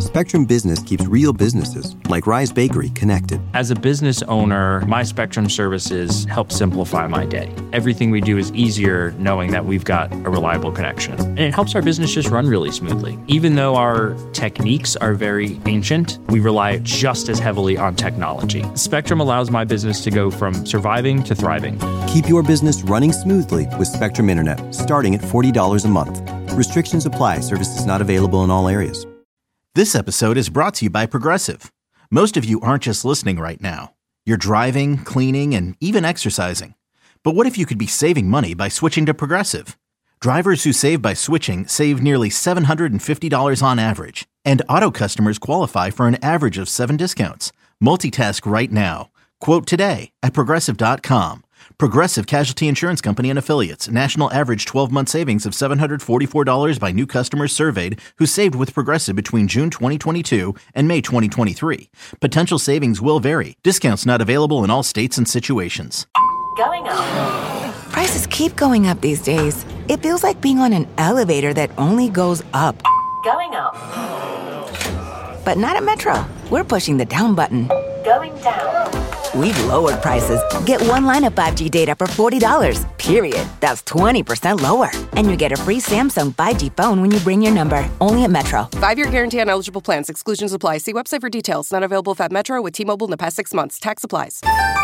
Spectrum Business keeps real businesses, like Rise Bakery, connected. As a business owner, my Spectrum services help simplify my day. Everything we do is easier knowing that we've got a reliable connection. And it helps our business just run really smoothly. Even though our techniques are very ancient, we rely just as heavily on technology. Spectrum allows my business to go from surviving to thriving. Keep your business running smoothly with Spectrum Internet, starting at $40 a month. Restrictions apply. Services not available in all areas. This episode is brought to you by Progressive. Most of you aren't just listening right now. You're driving, cleaning, and even exercising. But what if you could be saving money by switching to Progressive? Drivers who save by switching save nearly $750 on average. And auto customers qualify for an average of 7 discounts. Multitask right now. Quote today at Progressive.com. Progressive Casualty Insurance Company and Affiliates. National average 12-month savings of $744 by new customers surveyed who saved with Progressive between June 2022 and May 2023. Potential savings will vary. Discounts not available in all states and situations. Going up. Prices keep going up these days. It feels like being on an elevator that only goes up. Going up. But not at Metro. We're pushing the down button. Going down. We've lowered prices. Get one line of 5G data for $40, period. That's 20% lower. And you get a free Samsung 5G phone when you bring your number. Only at Metro. 5-year guarantee on eligible plans. Exclusions apply. See website for details. Not available at Metro with T-Mobile in the past 6 months. Tax applies.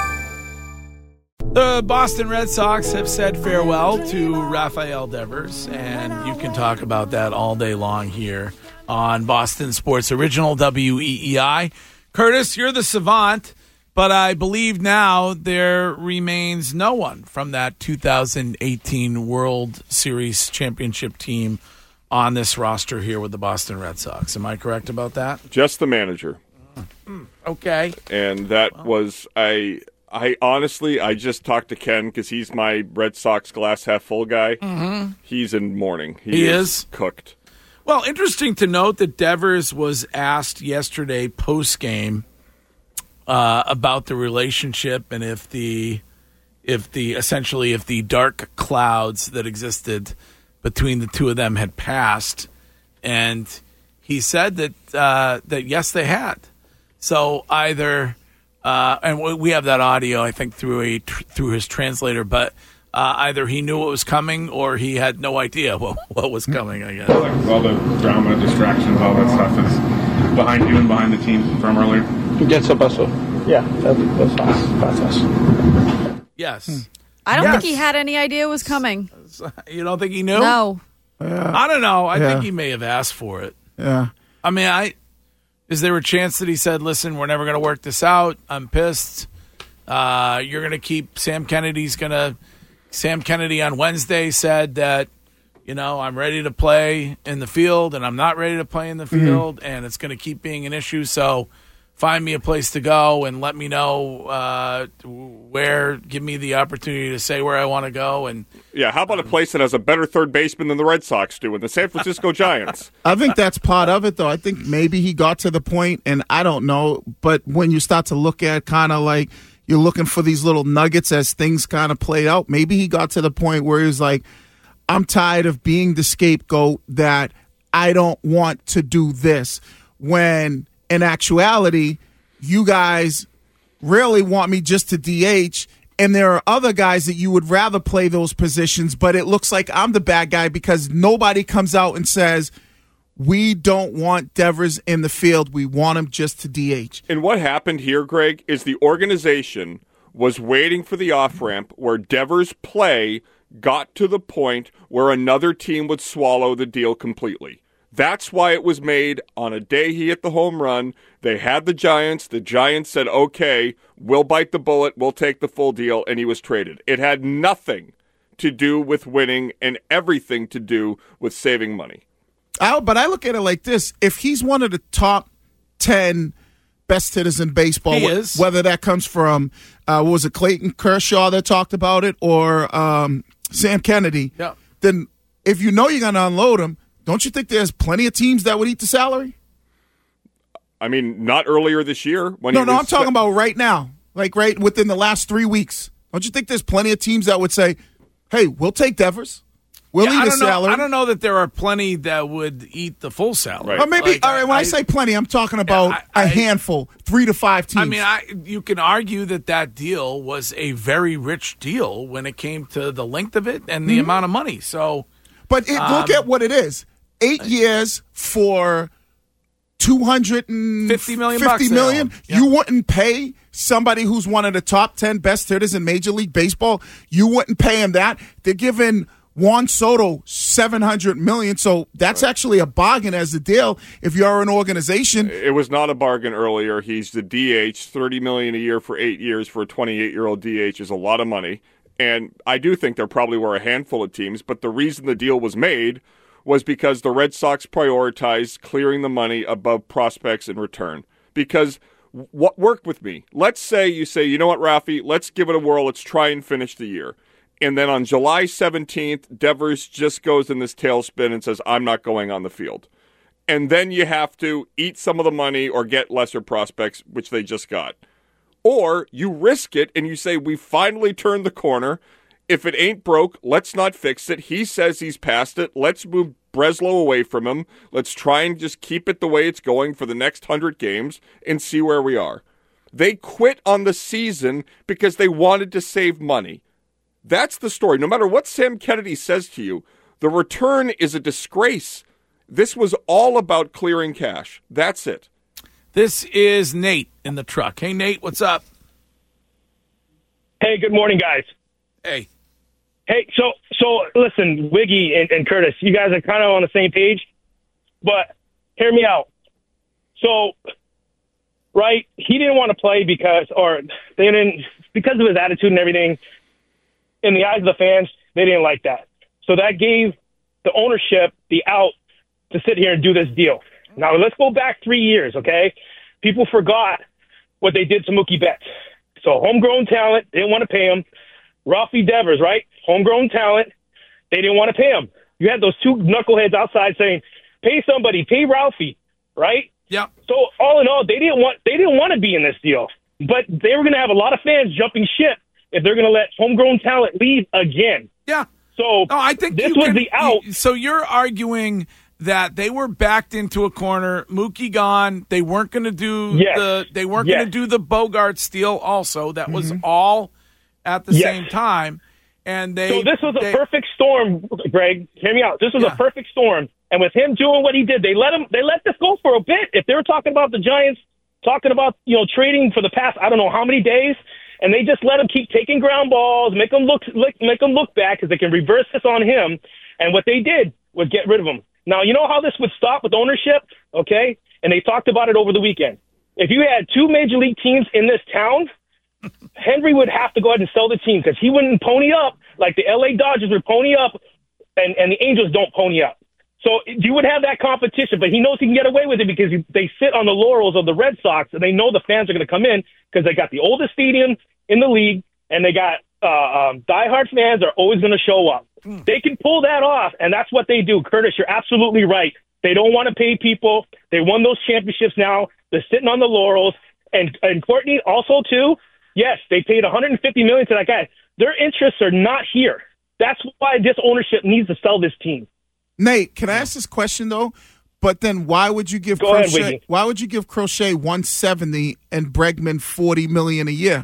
The Boston Red Sox have said farewell to Rafael Devers, and you can talk about that all day long here on Boston Sports Original WEEI. Curtis, you're the savant. But I believe now there remains no one from that 2018 World Series championship team on this roster here with the Boston Red Sox. Am I correct about that? Just the manager. Okay. And that was, I honestly, I just talked to Ken because he's my Red Sox glass half full guy. Mm-hmm. He's in mourning. He is cooked. Well, interesting to note that Devers was asked yesterday post-game about the relationship and if the dark clouds that existed between the two of them had passed, and he said that yes, they had. So either and we have that audio, I think, through his translator, but either he knew what was coming or he had no idea what was coming. I guess all the drama, distractions, all that stuff is behind you and behind the team from earlier. Eso pasó. Yeah, that's us. Yes. I don't think he had any idea it was coming. You don't think he knew? No. I don't know. I think he may have asked for it. Yeah. I mean, is there a chance that he said, listen, we're never going to work this out. I'm pissed. You're going to keep Sam Kennedy on Wednesday said that, I'm ready to play in the field and I'm not ready to play in the field, and it's going to keep being an issue. So find me a place to go and let me know give me the opportunity to say where I want to go. And yeah, how about a place that has a better third baseman than the Red Sox do in the San Francisco Giants? I think that's part of it, though. I think maybe he got to the point, and I don't know, but when you start to look at kind of like you're looking for these little nuggets as things kind of play out, maybe he got to the point where he was like, I'm tired of being the scapegoat that I don't want to do this, when in actuality, you guys really want me just to DH, and there are other guys that you would rather play those positions, but it looks like I'm the bad guy because nobody comes out and says, we don't want Devers in the field. We want him just to DH. And what happened here, Greg, is the organization was waiting for the off-ramp where Devers' play got to the point where another team would swallow the deal completely. That's why it was made on a day he hit the home run. They had the Giants. The Giants said, okay, we'll bite the bullet. We'll take the full deal. And he was traded. It had nothing to do with winning and everything to do with saving money. But I look at it like this. If he's one of the top 10 best hitters in baseball, whether that comes from, Clayton Kershaw that talked about it, or Sam Kennedy, then if you know you're going to unload him, don't you think there's plenty of teams that would eat the salary? I mean, not earlier this year. I'm talking about right now, like right within the last 3 weeks. Don't you think there's plenty of teams that would say, hey, we'll take Devers? We'll eat I a don't know. salary. I don't know that there are plenty that would eat the full salary. Or maybe, all right, when I say plenty, I'm talking about a handful, 3 to 5 teams. I mean, you can argue that deal was a very rich deal when it came to the length of it and the amount of money. So, but look at what it is: 8 years for $250 million. You wouldn't pay somebody who's one of the top 10 best hitters in Major League Baseball. You wouldn't pay him that. They're giving Juan Soto $700 million, so that's actually a bargain as a deal if you're an organization. It was not a bargain earlier. He's the DH, $30 million a year for 8 years for a 28-year-old DH is a lot of money. And I do think there probably were a handful of teams, but the reason the deal was made was because the Red Sox prioritized clearing the money above prospects in return. Because what worked with me? Let's say you say, you know what, Rafi, let's give it a whirl. Let's try and finish the year. And then on July 17th, Devers just goes in this tailspin and says, I'm not going on the field. And then you have to eat some of the money or get lesser prospects, which they just got. Or you risk it and you say, we finally turned the corner. If it ain't broke, let's not fix it. He says he's past it. Let's move Breslow away from him. Let's try and just keep it the way it's going for the next 100 games and see where we are. They quit on the season because they wanted to save money. That's the story. No matter what Sam Kennedy says to you, the return is a disgrace. This was all about clearing cash. That's it. This is Nate in the truck. Hey, Nate, what's up? Hey, good morning, guys. Hey. Hey, so listen, Wiggy and Curtis, you guys are kind of on the same page, but hear me out. So, right, he didn't want to play because of his attitude and everything. In the eyes of the fans, they didn't like that. So that gave the ownership the out to sit here and do this deal. Now, let's go back 3 years, okay? People forgot what they did to Mookie Betts. So homegrown talent, they didn't want to pay him. Rafi Devers, right? Homegrown talent, they didn't want to pay him. You had those two knuckleheads outside saying, pay somebody, pay Ralphie, right? Yeah. So all in all, they didn't want to be in this deal. But they were going to have a lot of fans jumping ship if they're going to let homegrown talent leave again. Yeah. So I think this was the out. So you're arguing that they were backed into a corner, Mookie gone. They weren't going to do going to do the Bogart deal also. That was all at the same time. And So this was a perfect storm, Greg. Hear me out. This was a perfect storm. And with him doing what he did, they let this go for a bit. If they were talking about the Giants, talking about, trading for the past, I don't know how many days, and they just let him keep taking ground balls, make him look back because they can reverse this on him. And what they did was get rid of him. Now, you know how this would stop with ownership, okay? And they talked about it over the weekend. If you had two major league teams in this town, Henry would have to go ahead and sell the team because he wouldn't pony up like the L.A. Dodgers would pony up and the Angels don't pony up. So you would have that competition, but he knows he can get away with it because they sit on the laurels of the Red Sox, and they know the fans are going to come in because they got the oldest stadium in the league, and they got diehard fans are always going to show up. They can pull that off, and that's what they do. Curtis, you're absolutely right. They don't want to pay people. They won those championships now. They're sitting on the laurels. And Courtney, also, too, yes, they paid $150 million to that guy. Their interests are not here. That's why this ownership needs to sell this team. Nate, can I ask this question though? But then why would you give Crochet? Why would you give Crochet $170 and Bregman $40 million a year?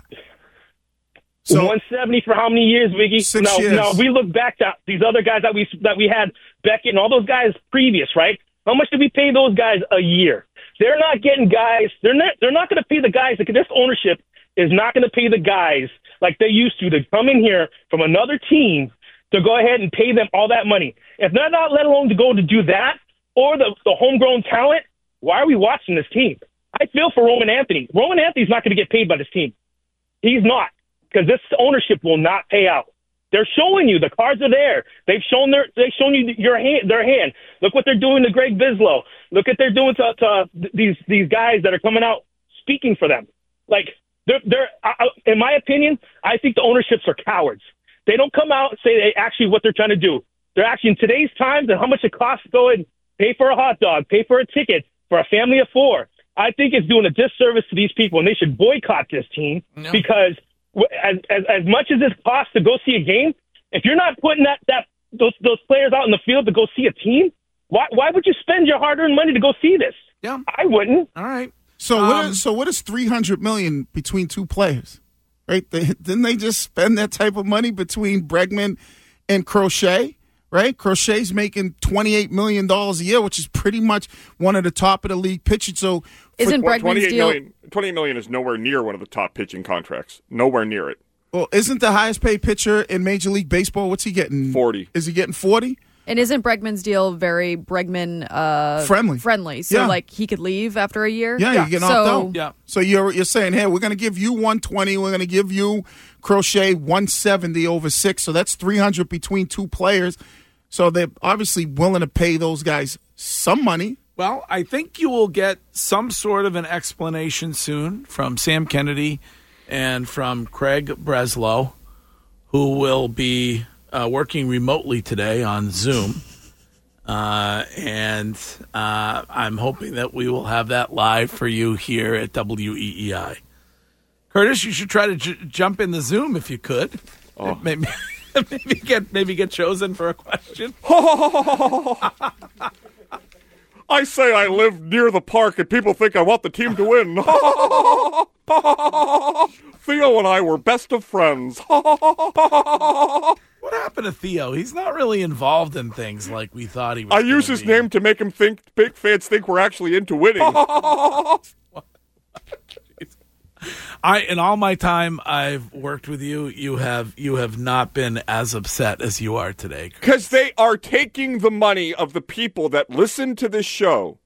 So $170 for how many years, Wiggy? 6 years. Now we look back to these other guys that we had, Beckett and all those guys previous, right? How much did we pay those guys a year? They're not getting guys. They're not going to pay the guys. This ownership is not going to pay the guys like they used to come in here from another team to go ahead and pay them all that money. If they're not let alone to go to do that or the homegrown talent, why are we watching this team? I feel for Roman Anthony. Roman Anthony's not going to get paid by this team. He's not, because this ownership will not pay out. They're showing you the cards are there. They've shown you their hand. Look what they're doing to Greg Bislow. Look what they're doing to these guys that are coming out speaking for them. Like they're in my opinion, I think the ownerships are cowards. They don't come out and say actually what they're trying to do. They're actually in today's times and how much it costs to go and pay for a hot dog, pay for a ticket for a family of four. I think it's doing a disservice to these people, and they should boycott this team because as much as it costs to go see a game, if you're not putting those players out in the field to go see a team? Why would you spend your hard-earned money to go see this? Yeah, I wouldn't. All right. So what is $300 million between two players? Right? Didn't they just spend that type of money between Bregman and Crochet? Right? Crochet's making $28 million a year, which is pretty much one of the top of the league pitchers. So isn't Bregman's deal? $28 million is nowhere near one of the top pitching contracts. Nowhere near it. Well, isn't the highest paid pitcher in Major League Baseball? What's he getting? 40. Is he getting 40? And isn't Bregman's deal very Bregman friendly? So like he could leave after a year. Yeah, you can opt out. Yeah. So you're saying, hey, we're going to give you 120. We're going to give you Crochet 170 over 6. So that's 300 between two players. So they're obviously willing to pay those guys some money. Well, I think you will get some sort of an explanation soon from Sam Kennedy and from Craig Breslow, who will be working remotely today on Zoom. And I'm hoping that we will have that live for you here at WEEI. Curtis, you should try to jump in the Zoom if you could. Oh. Maybe get chosen for a question. I say I live near the park and people think I want the team to win. Theo and I were best of friends. What happened to Theo? He's not really involved in things like we thought he was. I use his name to make him think big fans think we're actually into winning. In all my time I've worked with you, you have not been as upset as you are today. Because they are taking the money of the people that listen to this show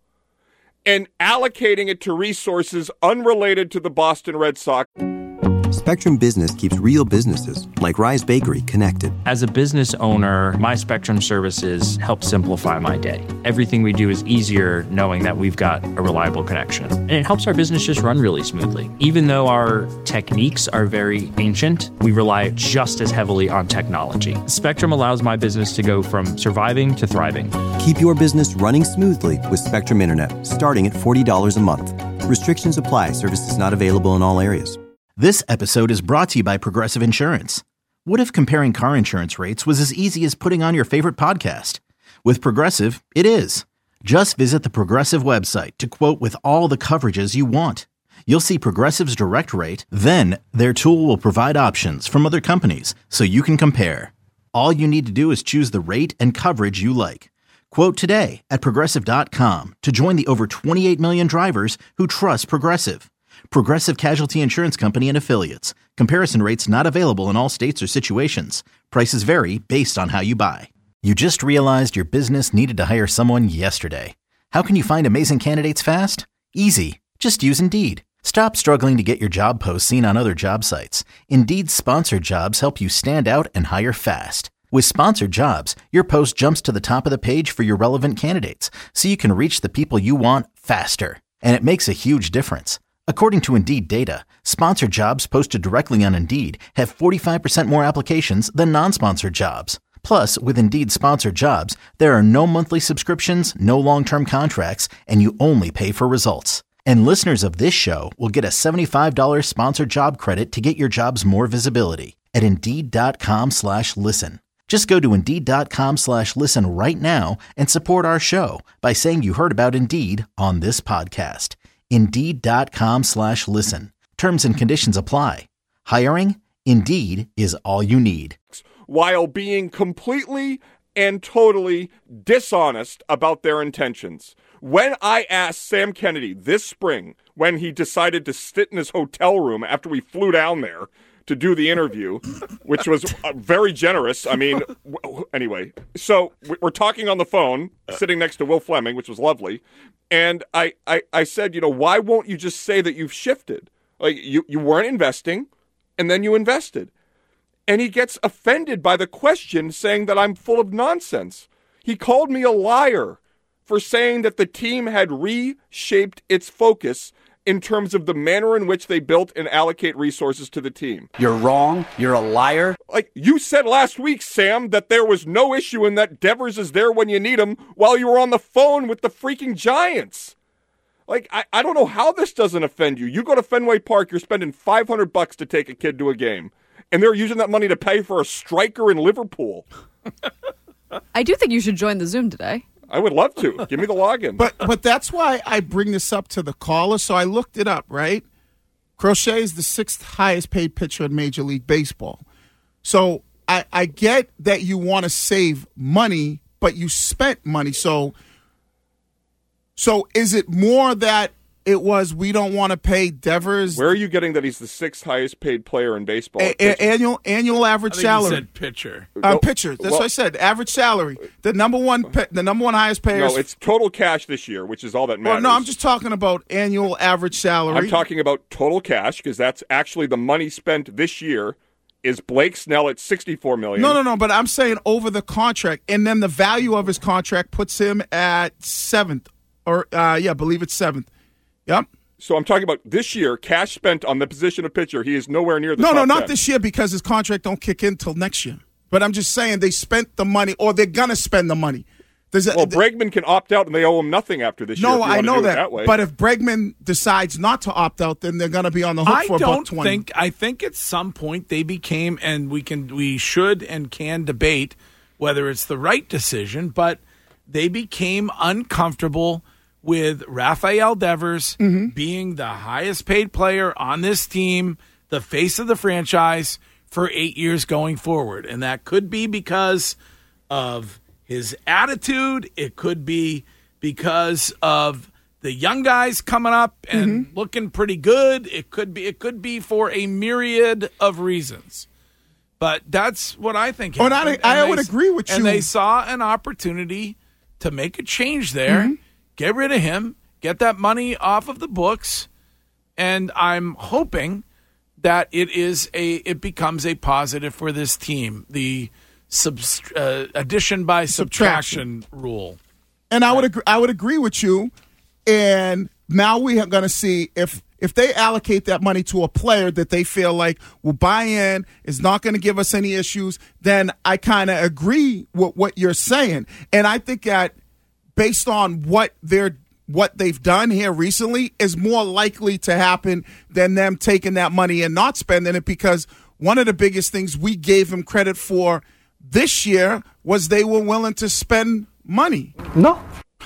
and allocating it to resources unrelated to the Boston Red Sox. Spectrum Business keeps real businesses, like Rise Bakery, connected. As a business owner, my Spectrum services help simplify my day. Everything we do is easier knowing that we've got a reliable connection. And it helps our business just run really smoothly. Even though our techniques are very ancient, we rely just as heavily on technology. Spectrum allows my business to go from surviving to thriving. Keep your business running smoothly with Spectrum Internet, starting at $40 a month. Restrictions apply. Services not available in all areas. This episode is brought to you by Progressive Insurance. What if comparing car insurance rates was as easy as putting on your favorite podcast? With Progressive, it is. Just visit the Progressive website to quote with all the coverages you want. You'll see Progressive's direct rate, then their tool will provide options from other companies so you can compare. All you need to do is choose the rate and coverage you like. Quote today at Progressive.com to join the over 28 million drivers who trust Progressive. Progressive Casualty Insurance Company and Affiliates. Comparison rates not available in all states or situations. Prices vary based on how you buy. You just realized your business needed to hire someone yesterday. How can you find amazing candidates fast? Easy. Just use Indeed. Stop struggling to get your job posts seen on other job sites. Indeed's sponsored jobs help you stand out and hire fast. With sponsored jobs, your post jumps to the top of the page for your relevant candidates, so you can reach the people you want faster. And it makes a huge difference. According to Indeed data, sponsored jobs posted directly on Indeed have 45% more applications than non-sponsored jobs. Plus, with Indeed sponsored jobs, there are no monthly subscriptions, no long-term contracts, and you only pay for results. And listeners of this show will get a $75 sponsored job credit to get your jobs more visibility at Indeed.com/listen. Just go to Indeed.com/listen right now and support our show by saying you heard about Indeed on this podcast. Indeed.com/listen. Terms and conditions apply. Hiring? Indeed is all you need. While being completely and totally dishonest about their intentions. When I asked Sam Kennedy this spring, when he decided to sit in his hotel room after we flew down there to do the interview, which was very generous. I mean, anyway, so we're talking on the phone, sitting next to Will Fleming, which was lovely. And I said, why won't you just say that you've shifted? Like you weren't investing and then you invested. And he gets offended by the question, saying that I'm full of nonsense. He called me a liar for saying that the team had reshaped its focus in terms of the manner in which they built and allocate resources to the team. You're wrong. You're a liar. Like you said last week, Sam, that there was no issue and that Devers is there when you need him while you were on the phone with the freaking Giants. Like, I don't know how this doesn't offend you. You go to Fenway Park, you're spending $500 to take a kid to a game, and they're using that money to pay for a striker in Liverpool. I do think you should join the Zoom today. I would love to. Give me the login. But that's why I bring this up to the caller. So I looked it up, right? Crochet is the 6th highest paid pitcher in Major League Baseball. So I get that you want to save money, but you spent money. So is it more that it was we don't want to pay Devers? Where are you getting that he's the 6th highest paid player in baseball? Annual average salary. You said pitcher. Pitcher. That's what I said. Average salary. The number one highest payer. No, it's total cash this year, which is all that matters. Well, no, I'm just talking about annual average salary. I'm talking about total cash because that's actually the money spent this year. Is Blake Snell at $64 million? No. But I'm saying over the contract, and then the value of his contract puts him at 7th, or I believe it's 7th. Yep. So I'm talking about this year, cash spent on the position of pitcher. He is nowhere near the top 10. Not this year because his contract don't kick in till next year. But I'm just saying they spent the money, or they're gonna spend the money. Bregman can opt out, and they owe him nothing after this year. No, I know that. But if Bregman decides not to opt out, then they're going to be on the hook for about $20. I think at some point they became, and we should and can debate whether it's the right decision, but they became uncomfortable with Rafael Devers being the highest paid player on this team, the face of the franchise for 8 years going forward. And that could be because of his attitude. It could be because of the young guys coming up and looking pretty good. It could be for a myriad of reasons. But that's what I think happened. I would agree with you. And they saw an opportunity to make a change there, get rid of him, get that money off of the books, and I'm hoping that it becomes a positive for this team. The addition by subtraction rule. And I would agree with you. And now we are going to see if they allocate that money to a player that they feel like will buy in, is not going to give us any issues, then I kind of agree with what you're saying. And I think that based on what they've done here recently is more likely to happen than them taking that money and not spending it, because one of the biggest things we gave them credit for this year was they were willing to spend money. No.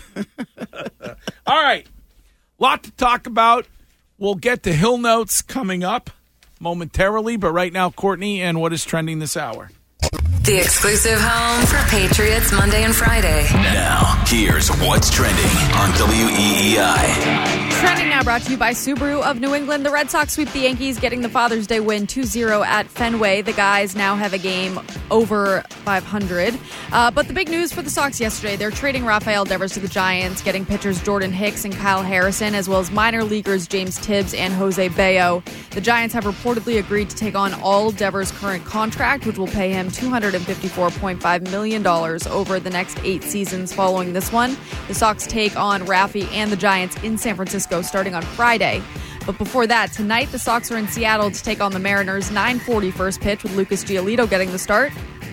All right. Lot to talk about. We'll get to Hill Notes coming up momentarily, but right now, Courtney, and what is trending this hour? The exclusive home for Patriots Monday and Friday. Now, here's what's trending on WEEI. Trending now brought to you by Subaru of New England. The Red Sox sweep the Yankees, getting the Father's Day win 2-0 at Fenway. The guys now have a game over 500. But the big news for the Sox yesterday, they're trading Rafael Devers to the Giants, getting pitchers Jordan Hicks and Kyle Harrison, as well as minor leaguers James Tibbs and Jose Bayo. The Giants have reportedly agreed to take on all Devers' current contract, which will pay him $254.5 million over the next 8 seasons following this one. The Sox take on Rafi and the Giants in San Francisco starting on Friday. But before that, tonight the Sox are in Seattle to take on the Mariners. 9:40 first pitch with Lucas Giolito getting the start.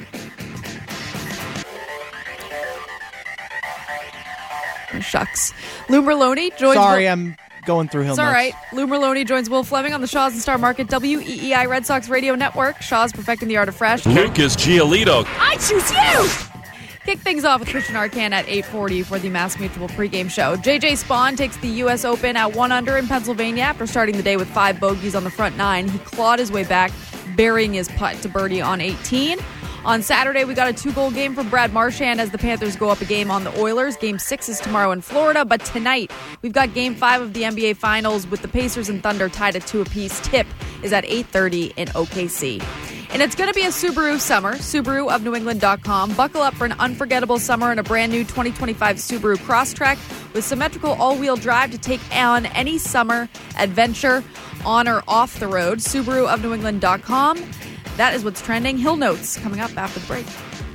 Shucks. Lou Merloni joins... I'm going through Hill Notes. It's all right. Lou Merloni joins Will Fleming on the Shaw's and Star Market WEEI Red Sox Radio Network. Shaw's perfecting the art of fresh. Lucas Giolito. I choose you! Kick things off with Christian Arcand at 8:40 for the Mass Mutual pregame show. J.J. Spaun takes the U.S. Open at 1-under in Pennsylvania after starting the day with 5 bogeys on the front 9. He clawed his way back, burying his putt to birdie on 18. On Saturday, we got a 2-goal game from Brad Marchand as the Panthers go up a game on the Oilers. Game 6 is tomorrow in Florida, but tonight we've got Game 5 of the NBA Finals with the Pacers and Thunder tied at 2 apiece. Tip is at 8:30 in OKC. And it's going to be a Subaru summer. Subaru of NewEngland.com. Buckle up for an unforgettable summer in a brand new 2025 Subaru Crosstrek with symmetrical all-wheel drive to take on any summer adventure on or off the road. Subaru of NewEngland.com. That is what's trending. Hill Notes coming up after the break.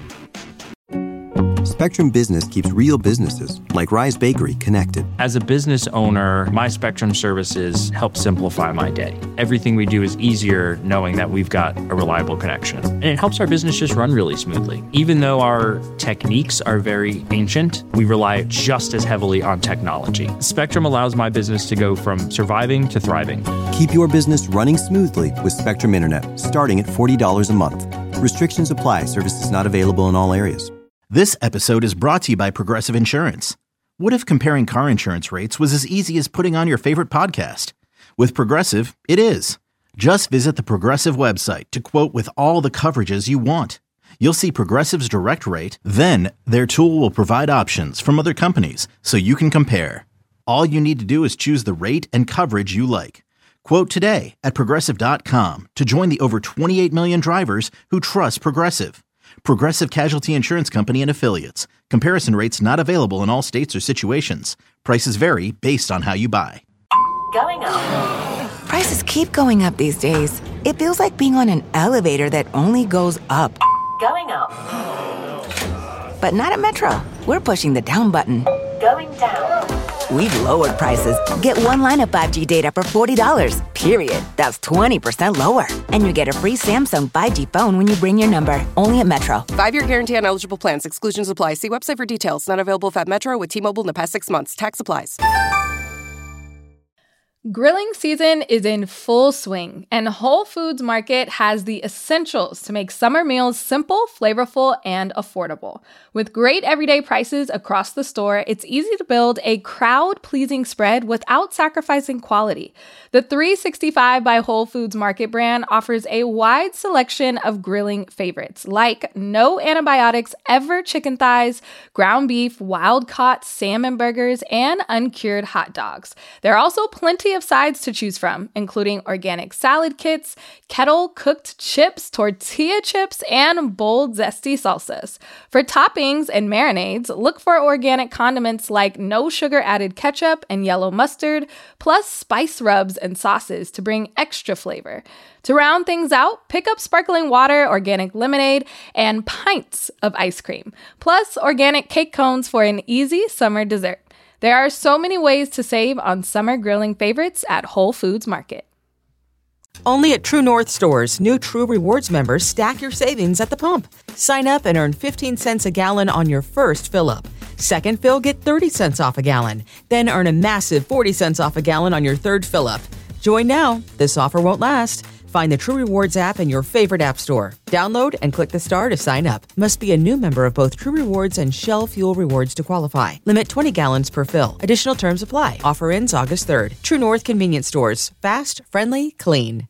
Spectrum Business keeps real businesses, like Rise Bakery, connected. As a business owner, my Spectrum services help simplify my day. Everything we do is easier knowing that we've got a reliable connection. And it helps our business just run really smoothly. Even though our techniques are very ancient, we rely just as heavily on technology. Spectrum allows my business to go from surviving to thriving. Keep your business running smoothly with Spectrum Internet, starting at $40 a month. Restrictions apply. Services not available in all areas. This episode is brought to you by Progressive Insurance. What if comparing car insurance rates was as easy as putting on your favorite podcast? With Progressive, it is. Just visit the Progressive website to quote with all the coverages you want. You'll see Progressive's direct rate, then their tool will provide options from other companies so you can compare. All you need to do is choose the rate and coverage you like. Quote today at Progressive.com to join the over 28 million drivers who trust Progressive. Progressive Casualty Insurance Company and Affiliates. Comparison rates not available in all states or situations. Prices vary based on how you buy. Going up. Prices keep going up these days. It feels like being on an elevator that only goes up. Going up. But not at Metro. We're pushing the down button. Going down. We've lowered prices. Get one line of 5G data for $40, period. That's 20% lower. And you get a free Samsung 5G phone when you bring your number. Only at Metro. 5-year guarantee on eligible plans. Exclusions apply. See website for details. Not available at Metro with T-Mobile in the past 6 months. Tax applies. Grilling season is in full swing, and Whole Foods Market has the essentials to make summer meals simple, flavorful, and affordable. With great everyday prices across the store, it's easy to build a crowd-pleasing spread without sacrificing quality. The 365 by Whole Foods Market brand offers a wide selection of grilling favorites, like no antibiotics ever chicken thighs, ground beef, wild-caught salmon burgers, and uncured hot dogs. There are also plenty of sides to choose from, including organic salad kits, kettle-cooked chips, tortilla chips, and bold, zesty salsas. For toppings and marinades, look for organic condiments like no sugar-added ketchup and yellow mustard, plus spice rubs and sauces to bring extra flavor. To round things out, pick up sparkling water, organic lemonade, and pints of ice cream, plus organic cake cones for an easy summer dessert. There are so many ways to save on summer grilling favorites at Whole Foods Market. Only at True North stores, new True Rewards members stack your savings at the pump. Sign up and earn 15 cents a gallon on your first fill-up. Second fill, get 30 cents off a gallon. Then earn a massive 40 cents off a gallon on your third fill-up. Join now. This offer won't last. Find the True Rewards app in your favorite app store. Download and click the star to sign up. Must be a new member of both True Rewards and Shell Fuel Rewards to qualify. Limit 20 gallons per fill. Additional terms apply. Offer ends August 3rd. True North Convenience Stores. Fast, friendly, clean.